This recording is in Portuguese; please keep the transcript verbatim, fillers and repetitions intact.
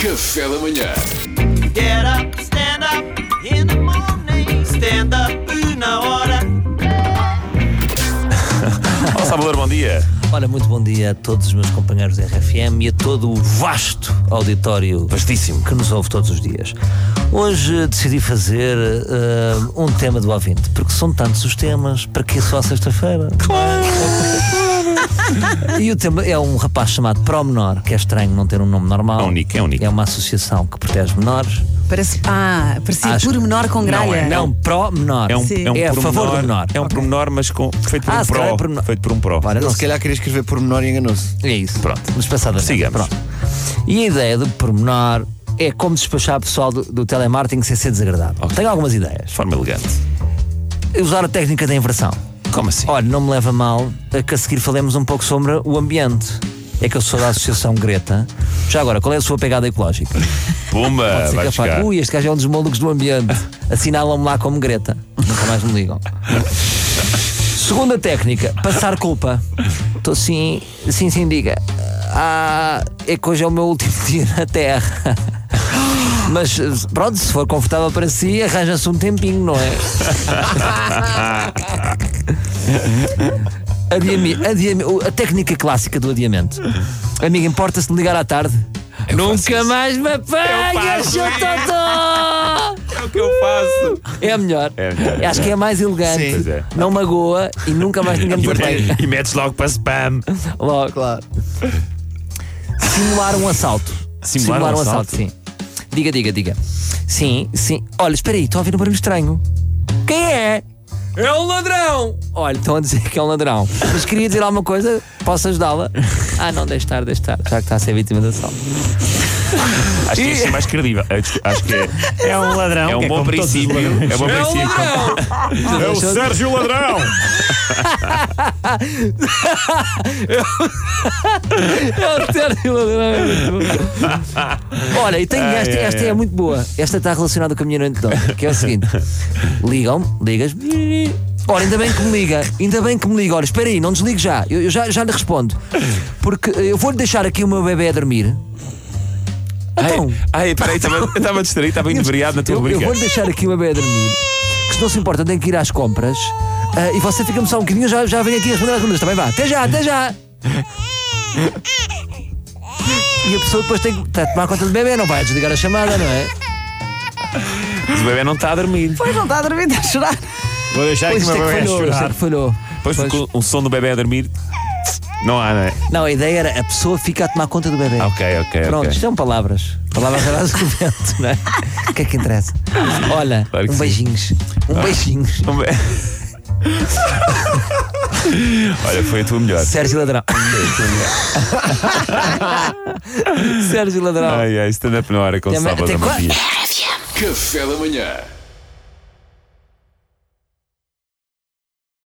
Café da manhã. Get up, stand up in the morning. Stand up na hora. Olá, Salvador, bom dia. Ora, muito bom dia a todos os meus companheiros da R F M e a todo o vasto auditório Vastíssimo que nos ouve todos os dias. Hoje decidi fazer uh, um tema do ouvinte, porque são tantos os temas, para que só sexta-feira? Claro! E o tema é um rapaz chamado Promenor, que é estranho não ter um nome normal. É único, é único. É uma associação que protege menores. Parece, ah, parecia Acho- por menor com gralha. Não é, Não, Pró-menor. É um, Sim. é um É a favor do menor. É um pormenor, mas com, feito por Ah, um se calhar é pro. pormenor. Feito por um pro. Ora, não Se sei. calhar queria escrever pormenor e enganou-se. É isso. Pronto. Mas passadamente. Sigamos. Pronto. E a ideia do pormenor é como despachar o pessoal do, do telemarketing sem ser desagradável. Tenho algumas ideias. De forma elegante. Usar a técnica da inversão. Como assim? Olha, não me leva mal a que a seguir falemos um pouco sobre o ambiente. É que eu sou da Associação Greta. Já agora, qual é a sua pegada ecológica? Pumba, Pode ser vai que eu fale, chegar. Ui, este gajo é um dos malucos do ambiente. Assinalam-me lá como Greta. Nunca mais me ligam. Segunda técnica, passar culpa. Estou assim, sim, sim, diga. Ah, é que hoje é o meu último dia na Terra. Mas pronto, se for confortável para si, arranja-se um tempinho, não é? Adiami, adiami, a técnica clássica do adiamento. Amigo, importa-se de ligar à tarde? Eu faço Nunca isso. mais me apanhas, faço seu isso. totó! É o que eu faço. É a melhor. É a melhor, é Acho que é a mais elegante. Sim. Pois é. Não magoa e nunca mais ninguém me apanha. E metes logo para spam. Logo, claro. Simular um assalto. Simular um assalto? sim. Diga, diga, diga. Sim, sim. Olha, espera aí, estou a ouvir um barulho estranho. Quem é? É um ladrão! Olha, estão a dizer que é um ladrão. Mas queria dizer alguma coisa? Posso ajudá-la? Ah, não, deixe estar, deixe estar. Já que está a ser vítima de assalto. Acho que este é mais credível. Acho que é, É um ladrão. é um que bom como todos os princípio. ladrões. É um bom É um princípio. ladrão! É o Sérgio Ladrão. É o Sérgio Ladrão, é muito bom. Olha, e tenho Ai, esta, ai, esta ai. é muito boa. Esta está relacionada com a minha noite de ontem, que é o seguinte: ligam-me, ligas. Ora, ainda bem que me liga, ainda bem que me liga. Olha, espera aí, não desligue já, eu, eu já, já lhe respondo. Porque eu vou-lhe deixar aqui o meu bebê a dormir. Então, Ai, ai, peraí, estava- eu estava distraído, estava inebriado na tua eu, eu rubrica. vou-lhe deixar aqui o meu bebê a dormir. Que se não se importa, tem que ir às compras. Ah, e você fica-me só um bocadinho, eu já, já venho aqui responder às perguntas. Também vá, até já, até já. E a pessoa depois tem que tá, tomar conta do bebê, não vai desligar a chamada, não é? Mas o bebê não está a dormir. Pois não está a dormir, está a chorar. Vou deixar Pois aqui isto uma é que vez falhou, isto é chorar. que falhou. Pois Pois. porque o som do bebê a dormir não há, não é? Não, a ideia era a pessoa fica a tomar conta do bebê. Ah, ok, ok, Pronto, ok. isto são palavras. Palavras geradas do vento, não é? O que é que interessa? Olha, Claro que um sim. beijinhos. Um beijinhos. Um be- Olha, foi a tua melhor. Sérgio Ladrão. Sérgio Ladrão. Ai, ai, stand-up na hora com o Tem- Salvador tem qua- Martinha. Café da manhã.